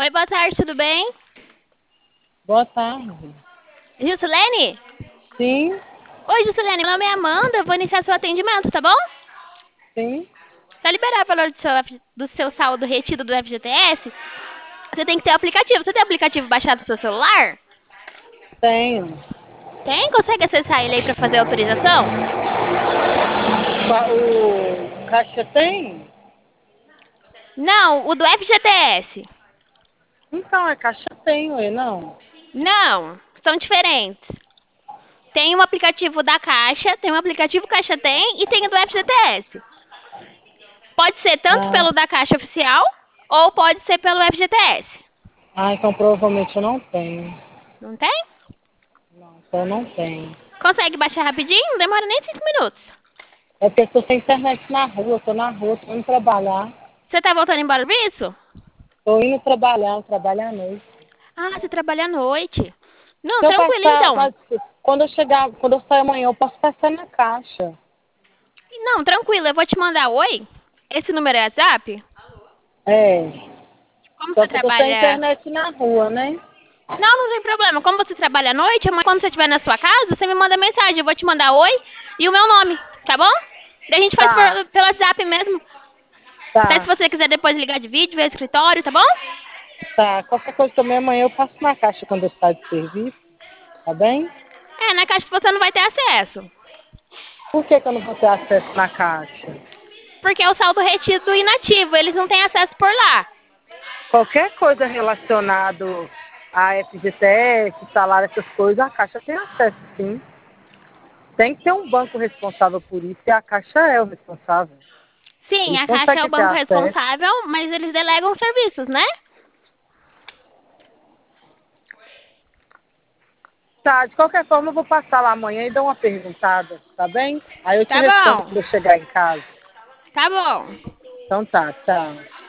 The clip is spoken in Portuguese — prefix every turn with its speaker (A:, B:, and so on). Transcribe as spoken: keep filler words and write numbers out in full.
A: Oi, boa tarde, tudo bem?
B: Boa tarde.
A: Juscelene?
B: Sim,
A: Oi, Juscelene, meu nome é Amanda, eu vou iniciar seu atendimento, tá bom?
B: sim,
A: Para liberar o valor do seu, F- do seu saldo retido do F G T S, você tem que ter o aplicativo. Você tem o aplicativo baixado no seu celular?
B: tenho.
A: Tem? Consegue acessar ele aí para fazer a autorização?
B: Qua- O caixa tem?
A: Não, o do F G T S.
B: Então, é caixa tem, ué, não.
A: Não, são diferentes. Tem o aplicativo da Caixa, tem o aplicativo Caixa Tem e tem o do F G T S. Pode ser tanto
B: Ah,
A: pelo da Caixa Oficial ou pode ser pelo F G T S.
B: ah, então provavelmente eu não tenho.
A: Não tem?
B: Não, então eu não tenho.
A: Consegue baixar rapidinho? Não demora nem cinco minutos.
B: É porque eu tô sem internet na rua, tô na rua, tô indo trabalhar.
A: Você tá voltando embora do serviço?
B: Tô indo trabalhar, eu trabalho à noite.
A: Ah, você trabalha à noite. Não,
B: Se eu
A: tranquilo
B: passar,
A: então.
B: mas quando eu chegar, quando eu sair amanhã, eu posso passar na caixa.
A: Não, tranquilo, eu vou te mandar oi. Esse número é WhatsApp?
B: É,
A: Como
B: só
A: você
B: que eu tô sem
A: trabalha.
B: internet na rua, né?
A: Não, não tem problema. Como você trabalha à noite, amanhã, quando você estiver na sua casa, você me manda mensagem. Eu vou te mandar oi e o meu nome, tá bom? Daí a gente faz
B: Tá,
A: por- pelo WhatsApp mesmo. Até se
B: tá.
A: você quiser depois ligar de vídeo, ver o escritório, tá bom?
B: Tá, qualquer coisa também amanhã eu passo na caixa quando eu sair de serviço, tá bem?
A: É, na caixa você não vai ter acesso.
B: Por que que eu não vou ter acesso na caixa?
A: Porque é o saldo retido inativo, eles não têm acesso por lá.
B: Qualquer coisa relacionado a F G T S, salário, essas coisas, a caixa tem acesso sim. Tem que ter um banco responsável por isso e a caixa é o responsável.
A: Sim,
B: Eles
A: a caixa é o
B: conseguem ter
A: banco
B: acesso.
A: responsável, mas eles delegam serviços, né?
B: Tá, de qualquer forma eu vou passar lá amanhã e dar uma perguntada, tá bem? Aí eu te
A: Tá
B: respondo
A: bom,
B: quando eu chegar em casa.
A: tá bom.
B: Então tá, tchau.